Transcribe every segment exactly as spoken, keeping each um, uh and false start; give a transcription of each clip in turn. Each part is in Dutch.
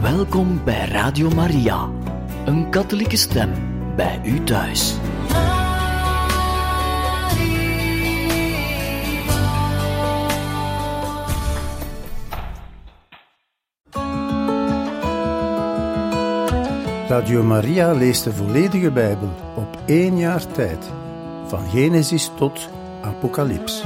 Welkom bij Radio Maria, een katholieke stem bij u thuis. Radio Maria leest de volledige Bijbel op één jaar tijd, van Genesis tot Apocalyps.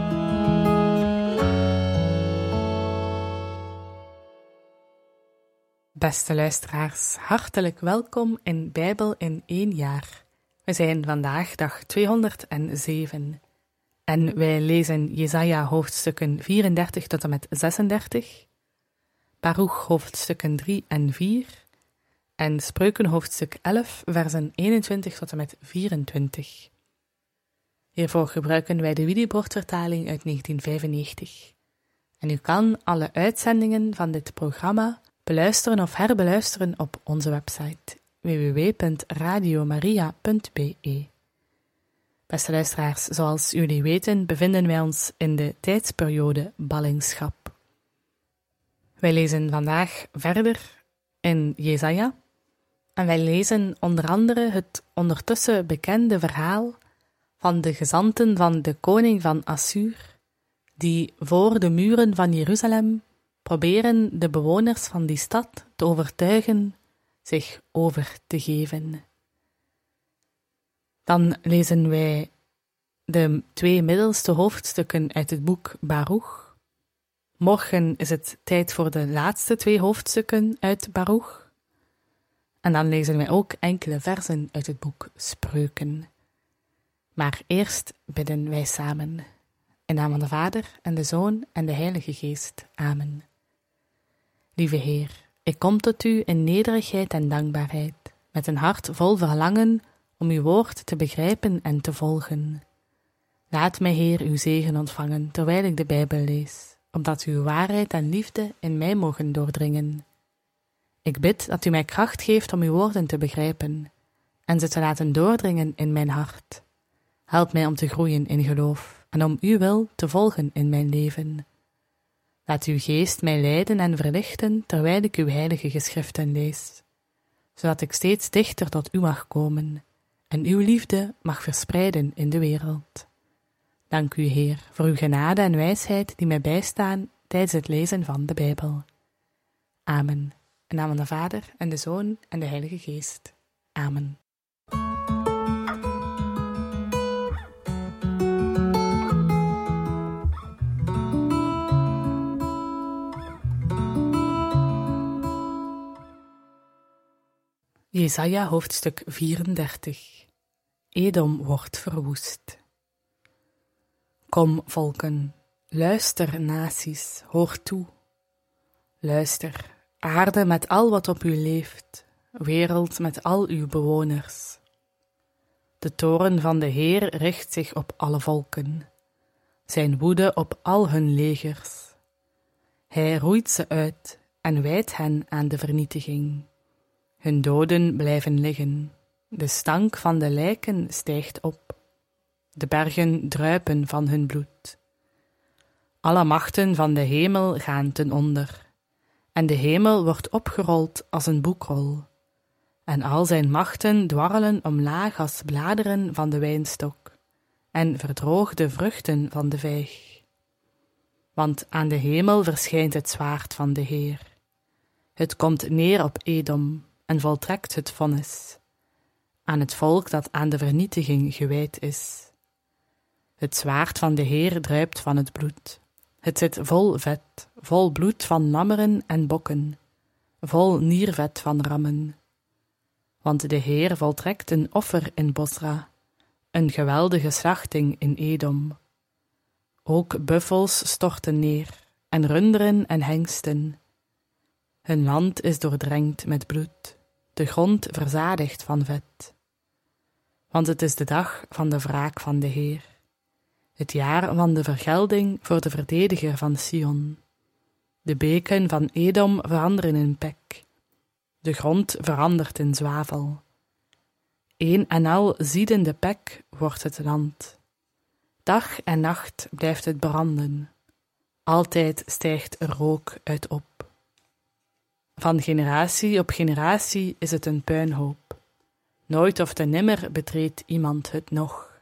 Beste luisteraars, hartelijk welkom in Bijbel in één jaar. We zijn vandaag dag tweehonderdzeven en wij lezen Jesaja hoofdstukken vierendertig tot en met zesendertig, Baruch hoofdstukken drie en vier en Spreuken hoofdstuk elf, versen eenentwintig tot en met vierentwintig. Hiervoor gebruiken wij de Willibrord-vertaling uit negentien vijfennegentig. En u kan alle uitzendingen van dit programma beluisteren of herbeluisteren op onze website w w w punt radio maria punt b e. Beste luisteraars, zoals jullie weten bevinden wij ons in de tijdsperiode ballingschap. Wij lezen vandaag verder in Jesaja en wij lezen onder andere het ondertussen bekende verhaal van de gezanten van de koning van Assuur, die voor de muren van Jeruzalem proberen de bewoners van die stad te overtuigen zich over te geven. Dan lezen wij de twee middelste hoofdstukken uit het boek Baruch. Morgen is het tijd voor de laatste twee hoofdstukken uit Baruch. En dan lezen wij ook enkele versen uit het boek Spreuken. Maar eerst bidden wij samen. In naam van de Vader en de Zoon en de Heilige Geest. Amen. Lieve Heer, ik kom tot U in nederigheid en dankbaarheid, met een hart vol verlangen om Uw woord te begrijpen en te volgen. Laat mij, Heer, Uw zegen ontvangen, terwijl ik de Bijbel lees, opdat Uw waarheid en liefde in mij mogen doordringen. Ik bid dat U mij kracht geeft om Uw woorden te begrijpen en ze te laten doordringen in mijn hart. Help mij om te groeien in geloof en om Uw wil te volgen in mijn leven. Laat uw geest mij leiden en verlichten, terwijl ik uw heilige geschriften lees, zodat ik steeds dichter tot u mag komen en uw liefde mag verspreiden in de wereld. Dank u, Heer, voor uw genade en wijsheid die mij bijstaan tijdens het lezen van de Bijbel. Amen. In naam van de Vader en de Zoon en de Heilige Geest. Amen. Jesaja hoofdstuk vierendertig. Edom wordt verwoest. Kom, volken, luister, naties, hoor toe. Luister, aarde met al wat op u leeft, wereld met al uw bewoners. De toorn van de Heer richt zich op alle volken, zijn woede op al hun legers. Hij roeit ze uit en wijdt hen aan de vernietiging. Hun doden blijven liggen, de stank van de lijken stijgt op, de bergen druipen van hun bloed. Alle machten van de hemel gaan ten onder, en de hemel wordt opgerold als een boekrol, en al zijn machten dwarrelen omlaag als bladeren van de wijnstok, en verdroogde vruchten van de vijg. Want aan de hemel verschijnt het zwaard van de Heer. Het komt neer op Edom, en voltrekt het vonnis aan het volk dat aan de vernietiging gewijd is. Het zwaard van de Heer druipt van het bloed. Het zit vol vet, vol bloed van lammeren en bokken, vol niervet van rammen. Want de Heer voltrekt een offer in Bosra, een geweldige slachting in Edom. Ook buffels storten neer, en runderen en hengsten. Hun land is doordrenkt met bloed, de grond verzadigd van vet. Want het is de dag van de wraak van de Heer, het jaar van de vergelding voor de verdediger van Sion. De beken van Edom veranderen in pek, de grond verandert in zwavel. Een en al ziedende pek wordt het land. Dag en nacht blijft het branden, altijd stijgt er rook uit op. Van generatie op generatie is het een puinhoop. Nooit of te nimmer betreedt iemand het nog.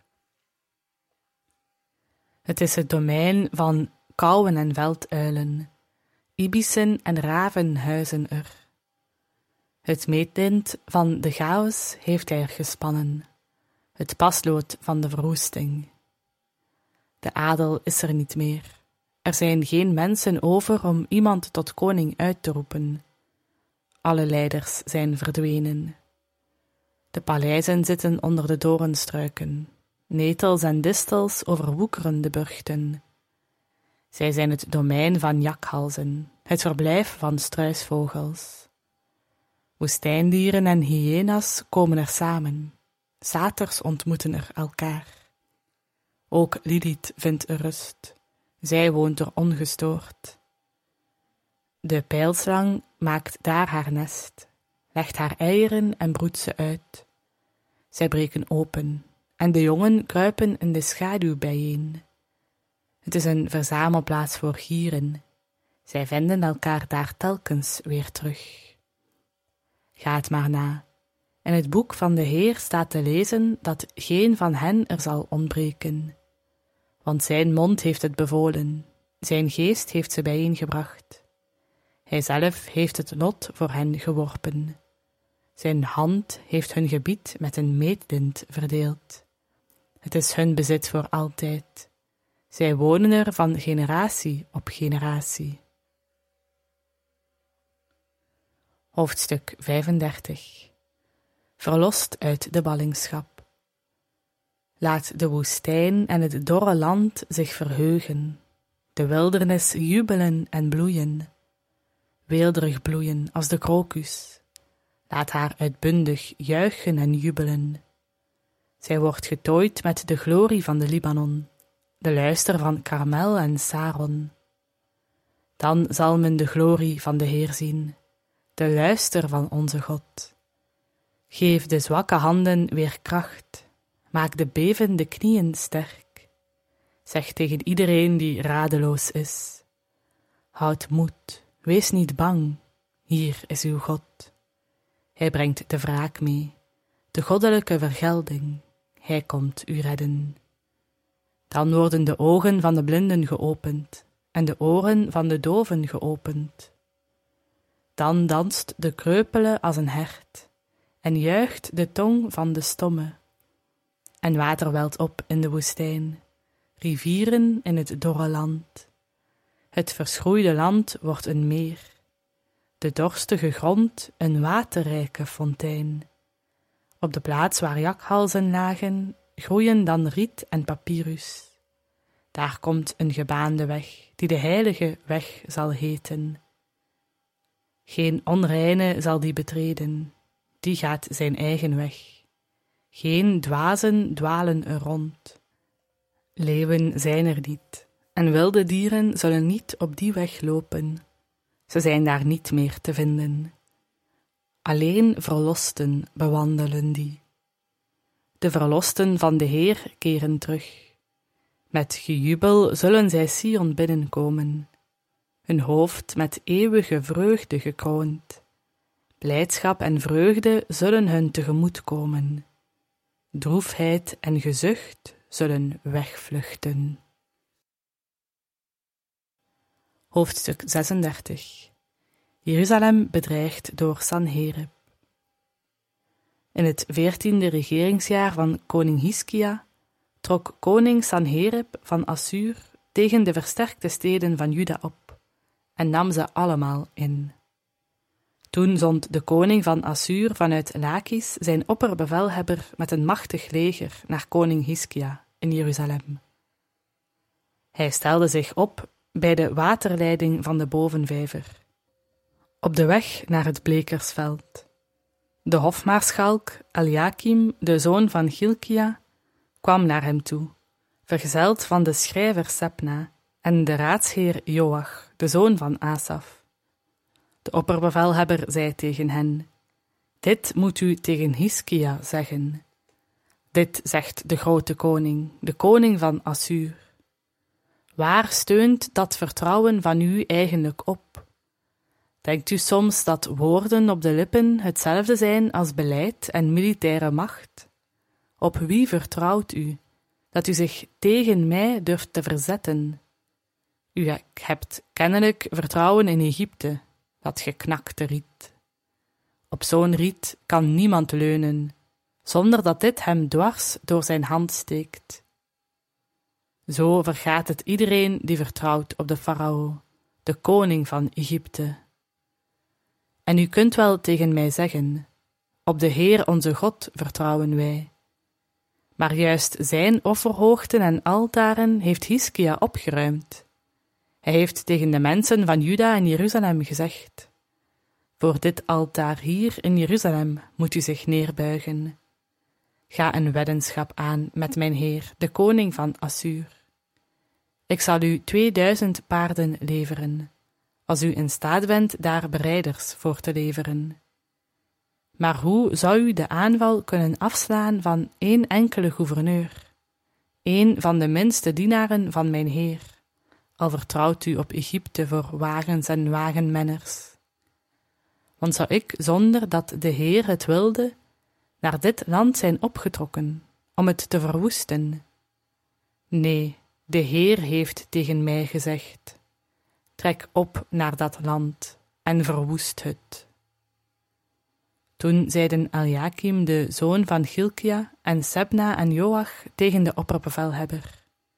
Het is het domein van kauwen en velduilen. Ibissen en raven huizen er. Het meetlint van de chaos heeft hij er gespannen. Het paslood van de verwoesting. De adel is er niet meer. Er zijn geen mensen over om iemand tot koning uit te roepen. Alle leiders zijn verdwenen. De paleizen zitten onder de doornstruiken. Netels en distels overwoekeren de burchten. Zij zijn het domein van jakhalzen, het verblijf van struisvogels. Woestijndieren en hyena's komen er samen. Saters ontmoeten er elkaar. Ook Lilith vindt er rust. Zij woont er ongestoord. De pijlslang maakt daar haar nest, legt haar eieren en broedt ze uit. Zij breken open, en de jongen kruipen in de schaduw bijeen. Het is een verzamelplaats voor gieren. Zij vinden elkaar daar telkens weer terug. Ga het maar na. In het boek van de Heer staat te lezen dat geen van hen er zal ontbreken. Want zijn mond heeft het bevolen, zijn geest heeft ze bijeengebracht. Hij zelf heeft het lot voor hen geworpen. Zijn hand heeft hun gebied met een meetlint verdeeld. Het is hun bezit voor altijd. Zij wonen er van generatie op generatie. Hoofdstuk vijfendertig. Verlost uit de ballingschap. Laat de woestijn en het dorre land zich verheugen, de wildernis jubelen en bloeien, weelderig bloeien als de krokus. Laat haar uitbundig juichen en jubelen. Zij wordt getooid met de glorie van de Libanon, de luister van Karmel en Saron. Dan zal men de glorie van de Heer zien, de luister van onze God. Geef de zwakke handen weer kracht, maak de bevende knieën sterk. Zeg tegen iedereen die radeloos is: houd moed, wees niet bang, hier is uw God. Hij brengt de wraak mee, de goddelijke vergelding, hij komt u redden. Dan worden de ogen van de blinden geopend en de oren van de doven geopend. Dan danst de kreupele als een hert en juicht de tong van de stomme. En water welt op in de woestijn, rivieren in het dorre land. Het verschroeide land wordt een meer, de dorstige grond een waterrijke fontein. Op de plaats waar jakhalzen lagen, groeien dan riet en papyrus. Daar komt een gebaande weg, die de heilige weg zal heten. Geen onreine zal die betreden, die gaat zijn eigen weg. Geen dwazen dwalen er rond. Leeuwen zijn er niet, en wilde dieren zullen niet op die weg lopen. Ze zijn daar niet meer te vinden. Alleen verlosten bewandelen die. De verlosten van de Heer keren terug. Met gejubel zullen zij Sion binnenkomen, hun hoofd met eeuwige vreugde gekroond. Blijdschap en vreugde zullen hun tegemoet komen. Droefheid en gezucht zullen wegvluchten. Hoofdstuk zesendertig. Jeruzalem bedreigd door Sanherib. In het veertiende regeringsjaar van koning Hiskia trok koning Sanherib van Assuur tegen de versterkte steden van Juda op en nam ze allemaal in. Toen zond de koning van Assuur vanuit Lakis zijn opperbevelhebber met een machtig leger naar koning Hiskia in Jeruzalem. Hij stelde zich op bij de waterleiding van de bovenvijver, op de weg naar het blekersveld. De hofmaarschalk Eliakim, de zoon van Hilkia, kwam naar hem toe, vergezeld van de schrijver Sebna en de raadsheer Joach, de zoon van Asaf. De opperbevelhebber zei tegen hen: dit moet u tegen Hiskia zeggen. Dit zegt de grote koning, de koning van Assuur. Waar steunt dat vertrouwen van u eigenlijk op? Denkt u soms dat woorden op de lippen hetzelfde zijn als beleid en militaire macht? Op wie vertrouwt u, dat u zich tegen mij durft te verzetten? U hebt kennelijk vertrouwen in Egypte, dat geknakte riet. Op zo'n riet kan niemand leunen, zonder dat dit hem dwars door zijn hand steekt. Zo vergaat het iedereen die vertrouwt op de farao, de koning van Egypte. En u kunt wel tegen mij zeggen, op de Heer onze God vertrouwen wij. Maar juist zijn offerhoogten en altaren heeft Hiskia opgeruimd. Hij heeft tegen de mensen van Juda en Jeruzalem gezegd: voor dit altaar hier in Jeruzalem moet u zich neerbuigen. Ga een weddenschap aan met mijn Heer, de koning van Assuur. Ik zal u tweeduizend paarden leveren, als u in staat bent daar berijders voor te leveren. Maar hoe zou u de aanval kunnen afslaan van één enkele gouverneur, één van de minste dienaren van mijn Heer, al vertrouwt u op Egypte voor wagens en wagenmenners? Want zou ik, zonder dat de Heer het wilde, naar dit land zijn opgetrokken, om het te verwoesten? Nee, de Heer heeft tegen mij gezegd: trek op naar dat land en verwoest het. Toen zeiden Eliakim, de zoon van Hilkia, en Sebna en Joach tegen de opperbevelhebber: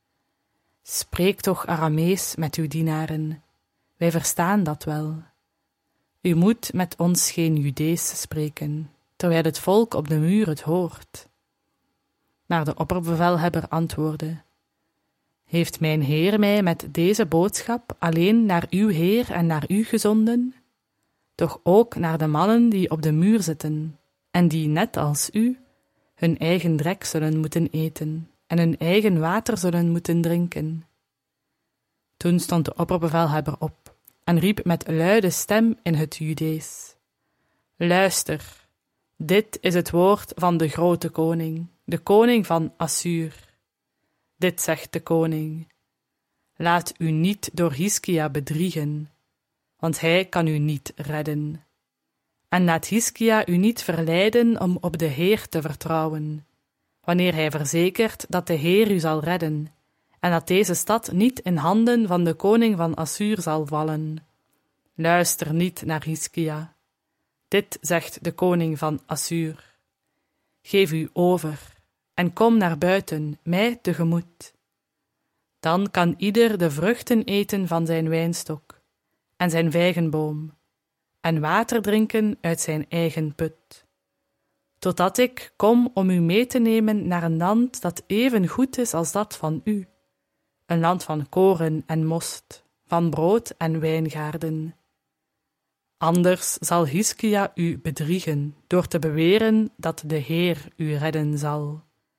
spreek toch Aramees met uw dienaren, wij verstaan dat wel. U moet met ons geen Judees spreken, terwijl het volk op de muur het hoort. Maar de opperbevelhebber antwoordde: heeft mijn Heer mij met deze boodschap alleen naar uw Heer en naar u gezonden? Toch ook naar de mannen die op de muur zitten, en die, net als u, hun eigen drek zullen moeten eten en hun eigen water zullen moeten drinken. Toen stond de opperbevelhebber op en riep met luide stem in het Judees: luister, dit is het woord van de grote koning, de koning van Assuur. Dit zegt de koning: laat u niet door Hiskia bedriegen, want hij kan u niet redden. En laat Hiskia u niet verleiden om op de Heer te vertrouwen, wanneer hij verzekert dat de Heer u zal redden, en dat deze stad niet in handen van de koning van Assuur zal vallen. Luister niet naar Hiskia. Dit zegt de koning van Assuur: geef u over en kom naar buiten, mij tegemoet. Dan kan ieder de vruchten eten van zijn wijnstok en zijn vijgenboom, en water drinken uit zijn eigen put, totdat ik kom om u mee te nemen naar een land dat even goed is als dat van u, een land van koren en most, van brood en wijngaarden. Anders zal Hiskia u bedriegen door te beweren dat de Heer u redden zal.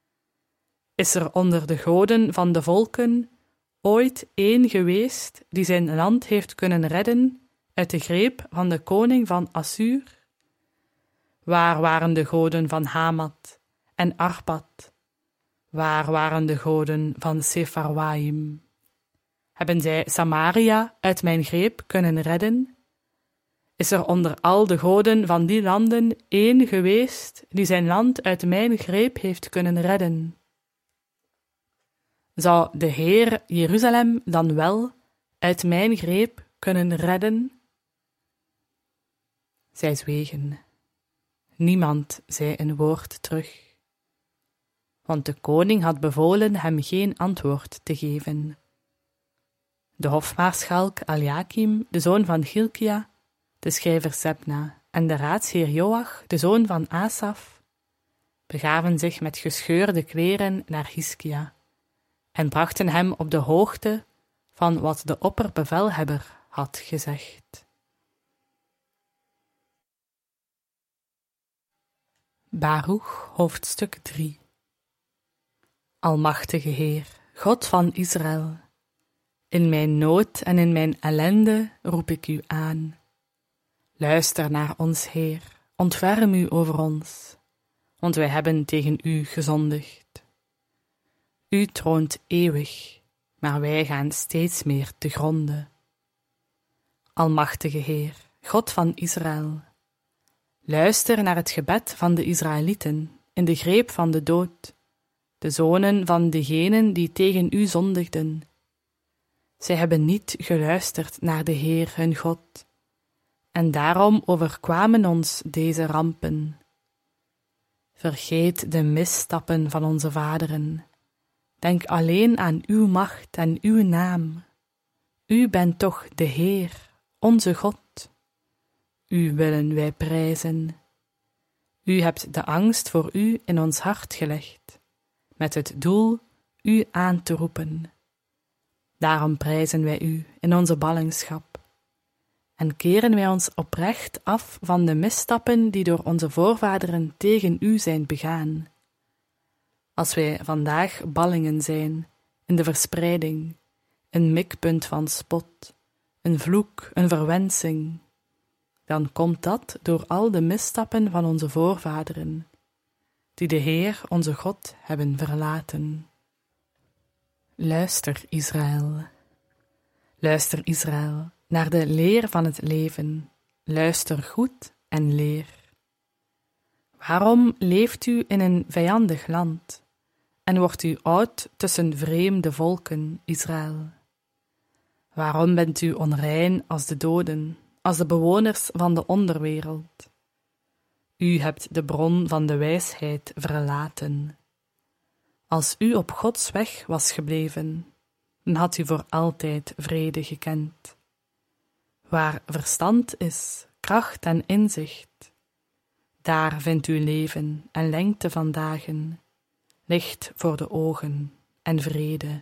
Is er onder de goden van de volken ooit één geweest die zijn land heeft kunnen redden uit de greep van de koning van Assuur? Waar waren de goden van Hamat en Arpad? Waar waren de goden van Sepharwaim? Hebben zij Samaria uit mijn greep kunnen redden? Is er onder al de goden van die landen één geweest die zijn land uit mijn greep heeft kunnen redden? Zou de Heer Jeruzalem dan wel uit mijn greep kunnen redden? Zij zwegen. Niemand zei een woord terug, want de koning had bevolen hem geen antwoord te geven. De hofmaarschalk Eliakim, de zoon van Hilkia, de schrijver Sebna en de raadsheer Joach, de zoon van Asaf, begaven zich met gescheurde kleren naar Hiskia en brachten hem op de hoogte van wat de opperbevelhebber had gezegd. Baruch, hoofdstuk drie. Almachtige Heer, God van Israël, in mijn nood en in mijn ellende roep ik u aan. Luister naar ons, Heer, ontferm u over ons, want wij hebben tegen u gezondigd. U troont eeuwig, maar wij gaan steeds meer te gronde. Almachtige Heer, God van Israël. Luister naar het gebed van de Israëlieten in de greep van de dood, de zonen van degenen die tegen u zondigden. Zij hebben niet geluisterd naar de Heer hun God, en daarom overkwamen ons deze rampen. Vergeet de misstappen van onze vaderen. Denk alleen aan uw macht en uw naam. U bent toch de Heer, onze God. U willen wij prijzen. U hebt de angst voor u in ons hart gelegd, met het doel u aan te roepen. Daarom prijzen wij u in onze ballingschap en keren wij ons oprecht af van de misstappen die door onze voorvaderen tegen u zijn begaan. Als wij vandaag ballingen zijn in de verspreiding, een mikpunt van spot, een vloek, een verwensing, dan komt dat door al de misstappen van onze voorvaderen, die de Heer, onze God, hebben verlaten. Luister, Israël. Luister, Israël, naar de leer van het leven. Luister goed en leer. Waarom leeft u in een vijandig land en wordt u oud tussen vreemde volken, Israël? Waarom bent u onrein als de doden, als de bewoners van de onderwereld? U hebt de bron van de wijsheid verlaten. Als u op Gods weg was gebleven, dan had u voor altijd vrede gekend. Waar verstand is, kracht en inzicht, daar vindt u leven en lengte van dagen, licht voor de ogen en vrede.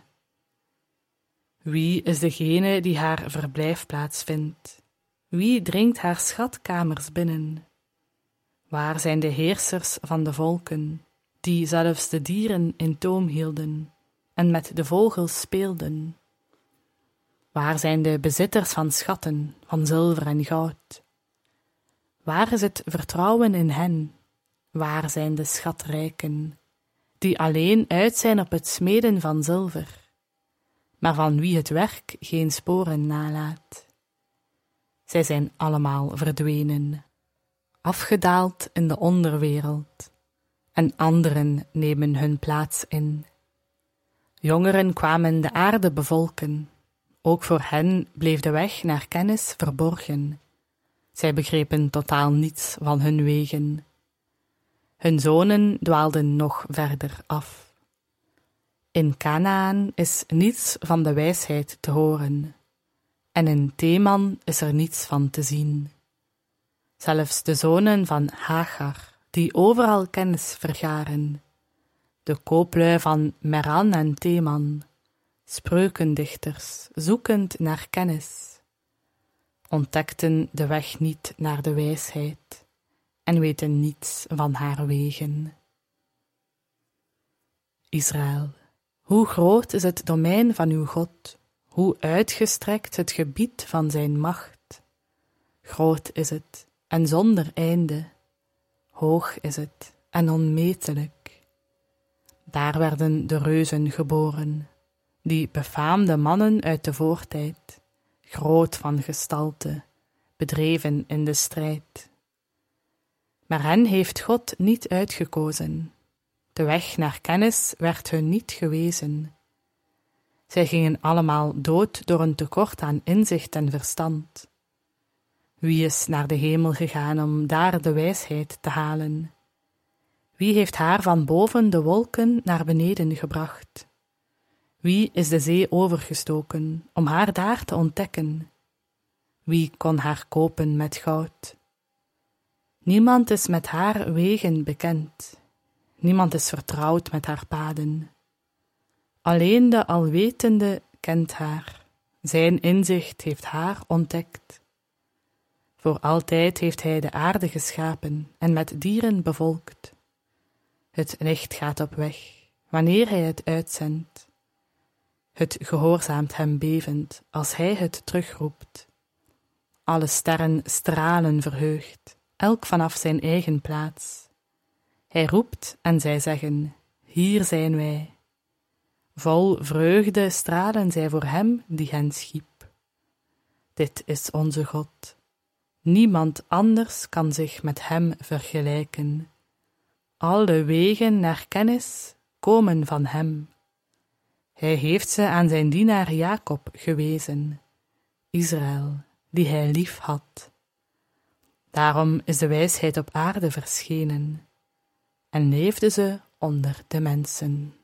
Wie is degene die haar verblijfplaats vindt? Wie dringt haar schatkamers binnen? Waar zijn de heersers van de volken, die zelfs de dieren in toom hielden en met de vogels speelden? Waar zijn de bezitters van schatten, van zilver en goud? Waar is het vertrouwen in hen? Waar zijn de schatrijken, die alleen uit zijn op het smeden van zilver, maar van wie het werk geen sporen nalaat? Zij zijn allemaal verdwenen, afgedaald in de onderwereld, en anderen nemen hun plaats in. Jongeren kwamen de aarde bevolken, ook voor hen bleef de weg naar kennis verborgen. Zij begrepen totaal niets van hun wegen. Hun zonen dwaalden nog verder af. In Kanaan is niets van de wijsheid te horen, en in Teman is er niets van te zien. Zelfs de zonen van Hagar, die overal kennis vergaren, de kooplui van Meran en Teman, spreukendichters, zoekend naar kennis, ontdekten de weg niet naar de wijsheid en weten niets van haar wegen. Israël, hoe groot is het domein van uw God, hoe uitgestrekt het gebied van zijn macht. Groot is het en zonder einde, hoog is het en onmetelijk. Daar werden de reuzen geboren, die befaamde mannen uit de voortijd, groot van gestalte, bedreven in de strijd. Maar hen heeft God niet uitgekozen. De weg naar kennis werd hun niet gewezen. Zij gingen allemaal dood door een tekort aan inzicht en verstand. Wie is naar de hemel gegaan om daar de wijsheid te halen? Wie heeft haar van boven de wolken naar beneden gebracht? Wie is de zee overgestoken om haar daar te ontdekken? Wie kon haar kopen met goud? Niemand is met haar wegen bekend. Niemand is vertrouwd met haar paden. Alleen de Alwetende kent haar. Zijn inzicht heeft haar ontdekt. Voor altijd heeft hij de aarde geschapen en met dieren bevolkt. Het licht gaat op weg, wanneer hij het uitzendt. Het gehoorzaamt hem bevend als hij het terugroept. Alle sterren stralen verheugd, elk vanaf zijn eigen plaats. Hij roept en zij zeggen, hier zijn wij. Vol vreugde stralen zij voor hem die hen schiep. Dit is onze God. Niemand anders kan zich met hem vergelijken. Alle wegen naar kennis komen van hem. Hij heeft ze aan zijn dienaar Jacob gewezen, Israël, die hij lief had. Daarom is de wijsheid op aarde verschenen en leefde ze onder de mensen.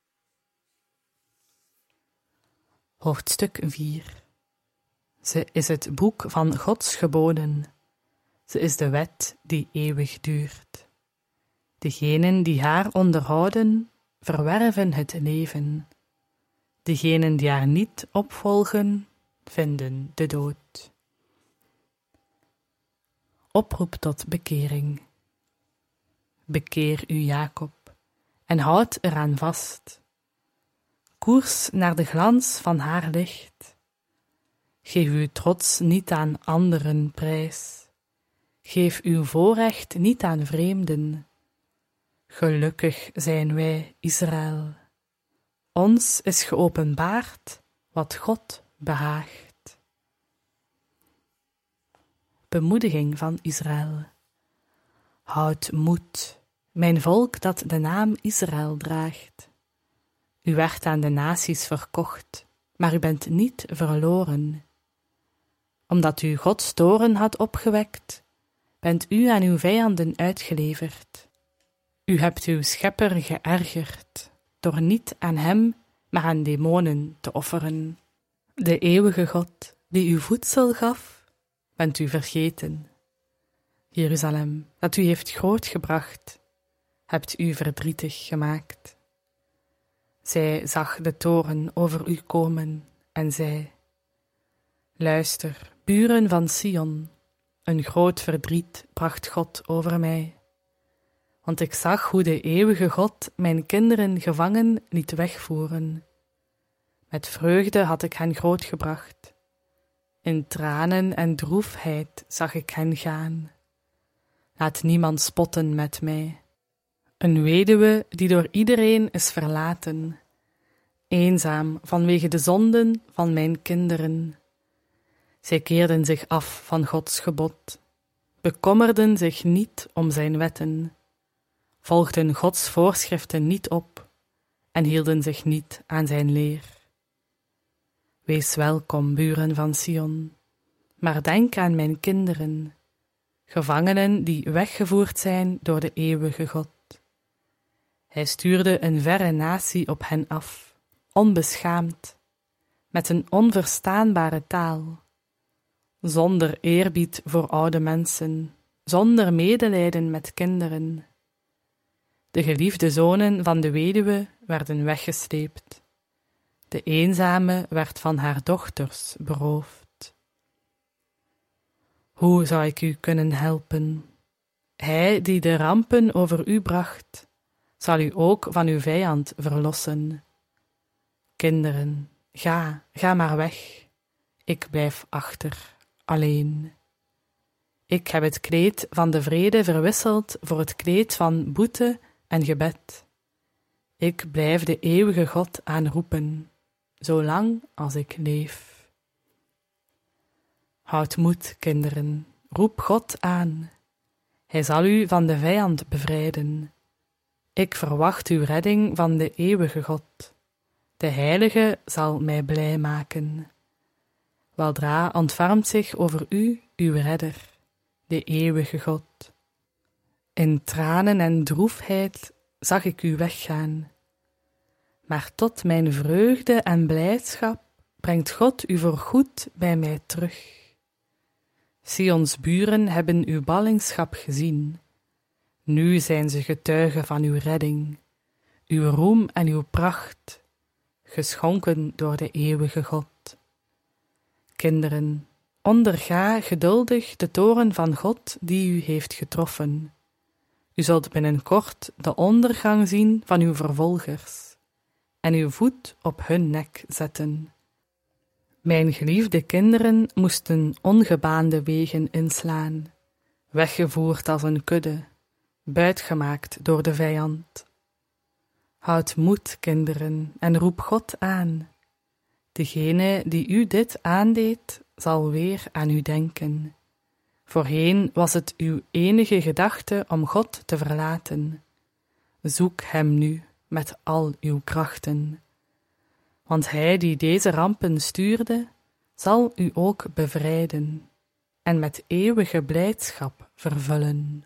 Hoofdstuk vier. Ze is het boek van Gods geboden. Ze is de wet die eeuwig duurt. Degenen die haar onderhouden, verwerven het leven. Degenen die haar niet opvolgen, vinden de dood. Oproep tot bekering. Bekeer u, Jacob, en houd eraan vast. Koers naar de glans van haar licht. Geef uw trots niet aan anderen prijs. Geef uw voorrecht niet aan vreemden. Gelukkig zijn wij, Israël. Ons is geopenbaard wat God behaagt. Bemoediging van Israël. Houd moed, mijn volk dat de naam Israël draagt. U werd aan de naties verkocht, maar u bent niet verloren. Omdat u Gods toorn had opgewekt, bent u aan uw vijanden uitgeleverd. U hebt uw schepper geërgerd, door niet aan hem, maar aan demonen te offeren. De eeuwige God, die u voedsel gaf, bent u vergeten. Jeruzalem, dat u heeft grootgebracht, hebt u verdrietig gemaakt. Zij zag de toorn over u komen en zei: Luister, buren van Sion, een groot verdriet bracht God over mij. Want ik zag hoe de eeuwige God mijn kinderen gevangen liet wegvoeren. Met vreugde had ik hen grootgebracht. In tranen en droefheid zag ik hen gaan. Laat niemand spotten met mij. Een weduwe die door iedereen is verlaten, eenzaam vanwege de zonden van mijn kinderen. Zij keerden zich af van Gods gebod, bekommerden zich niet om zijn wetten, volgden Gods voorschriften niet op en hielden zich niet aan zijn leer. Wees welkom, buren van Sion, maar denk aan mijn kinderen, gevangenen die weggevoerd zijn door de eeuwige God. Hij stuurde een verre natie op hen af, onbeschaamd, met een onverstaanbare taal, zonder eerbied voor oude mensen, zonder medelijden met kinderen. De geliefde zonen van de weduwe werden weggesleept. De eenzame werd van haar dochters beroofd. Hoe zou ik u kunnen helpen? Hij die de rampen over u bracht, zal u ook van uw vijand verlossen. Kinderen, ga, ga maar weg. Ik blijf achter, alleen. Ik heb het kleed van de vrede verwisseld voor het kleed van boete en gebed. Ik blijf de eeuwige God aanroepen, zolang als ik leef. Houd moed, kinderen, roep God aan. Hij zal u van de vijand bevrijden. Ik verwacht uw redding van de eeuwige God. De Heilige zal mij blij maken. Weldra ontfermt zich over u, uw redder, de eeuwige God. In tranen en droefheid zag ik u weggaan. Maar tot mijn vreugde en blijdschap brengt God u voorgoed bij mij terug. Sions buren hebben uw ballingschap gezien. Nu zijn ze getuigen van uw redding, uw roem en uw pracht, geschonken door de eeuwige God. Kinderen, onderga geduldig de toorn van God die u heeft getroffen. U zult binnenkort de ondergang zien van uw vervolgers en uw voet op hun nek zetten. Mijn geliefde kinderen moesten ongebaande wegen inslaan, weggevoerd als een kudde, buitgemaakt door de vijand. Houd moed, kinderen, en roep God aan. Degene die u dit aandeed, zal weer aan u denken. Voorheen was het uw enige gedachte om God te verlaten. Zoek hem nu met al uw krachten. Want hij die deze rampen stuurde, zal u ook bevrijden en met eeuwige blijdschap vervullen.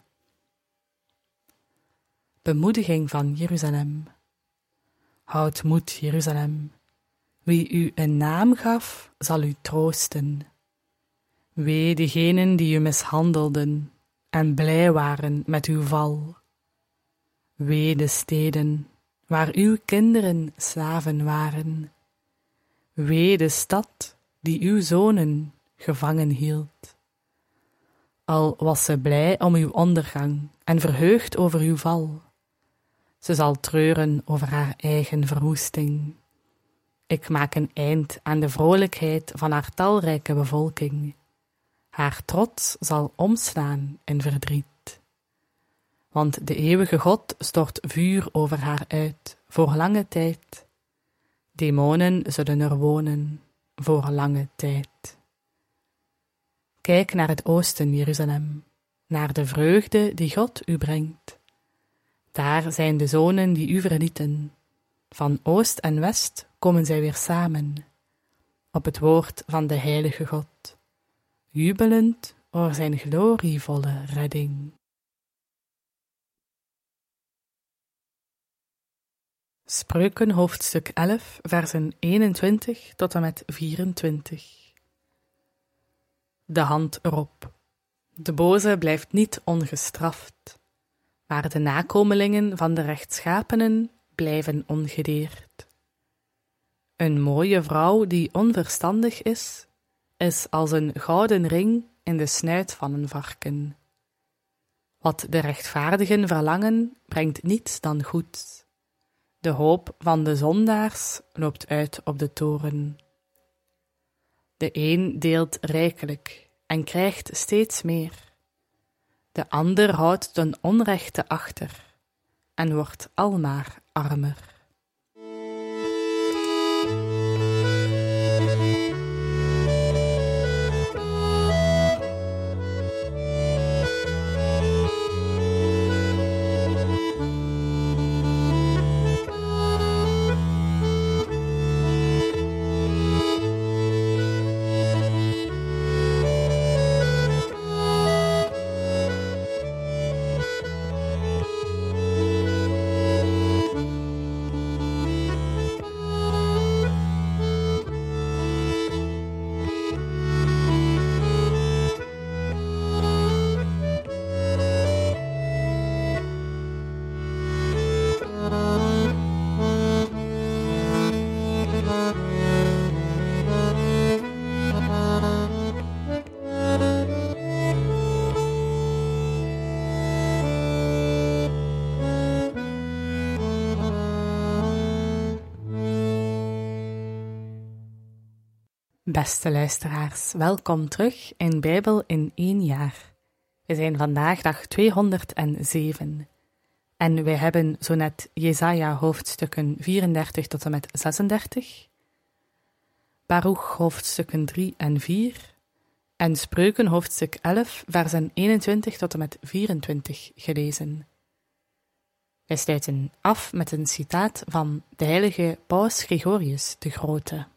Bemoediging van Jeruzalem. Houd moed, Jeruzalem. Wie u een naam gaf, zal u troosten. Wee degenen die u mishandelden en blij waren met uw val. Wee de steden waar uw kinderen slaven waren. Wee de stad die uw zonen gevangen hield. Al was ze blij om uw ondergang en verheugd over uw val. Ze zal treuren over haar eigen verwoesting. Ik maak een eind aan de vrolijkheid van haar talrijke bevolking. Haar trots zal omslaan in verdriet. Want de eeuwige God stort vuur over haar uit, voor lange tijd. Demonen zullen er wonen, voor lange tijd. Kijk naar het oosten, Jeruzalem, naar de vreugde die God u brengt. Daar zijn de zonen die u verlieten. Van oost en west komen zij weer samen, op het woord van de heilige God, jubelend over zijn glorievolle redding. Spreuken hoofdstuk elf, versen eenentwintig tot en met vierentwintig. De hand erop. De boze blijft niet ongestraft, maar de nakomelingen van de rechtschapenen blijven ongedeerd. Een mooie vrouw die onverstandig is, is als een gouden ring in de snuit van een varken. Wat de rechtvaardigen verlangen, brengt niets dan goed. De hoop van de zondaars loopt uit op de toren. De een deelt rijkelijk en krijgt steeds meer. De ander houdt ten onrechte achter en wordt almaar armer. Beste luisteraars, welkom terug in Bijbel in één jaar. We zijn vandaag dag tweehonderdzeven en wij hebben zo net Jesaja hoofdstukken vierendertig tot en met zesendertig, Baruch hoofdstukken drie en vier en Spreuken hoofdstuk elf versen eenentwintig tot en met vierentwintig gelezen. Wij sluiten af met een citaat van de heilige Paus Gregorius de Grote.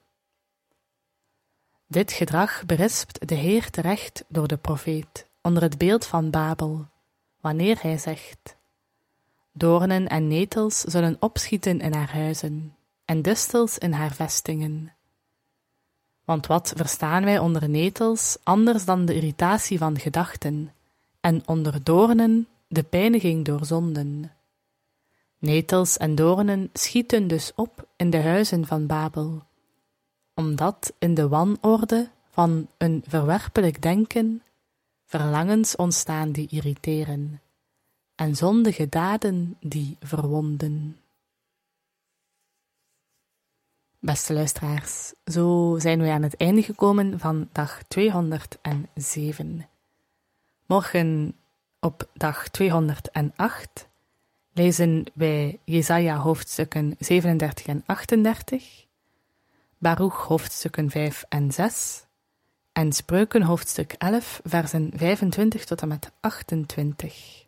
Dit gedrag berispt de Heer terecht door de profeet onder het beeld van Babel, wanneer hij zegt: doornen en netels zullen opschieten in haar huizen, en distels in haar vestingen. Want wat verstaan wij onder netels anders dan de irritatie van gedachten, en onder doornen de pijniging door zonden? Netels en doornen schieten dus op in de huizen van Babel, omdat in de wanorde van een verwerpelijk denken verlangens ontstaan die irriteren en zondige daden die verwonden. Beste luisteraars, zo zijn we aan het einde gekomen van dag tweehonderdzeven. Morgen op dag tweehonderdacht lezen wij Jesaja hoofdstukken zevenendertig en achtendertig, Baruch hoofdstukken vijf en zes en Spreuken hoofdstuk elf, versen vijfentwintig tot en met achtentwintig.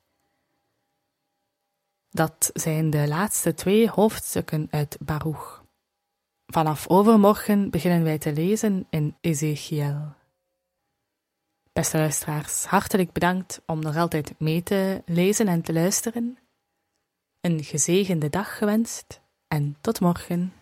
Dat zijn de laatste twee hoofdstukken uit Baruch. Vanaf overmorgen beginnen wij te lezen in Ezechiel. Beste luisteraars, hartelijk bedankt om nog altijd mee te lezen en te luisteren. Een gezegende dag gewenst en tot morgen.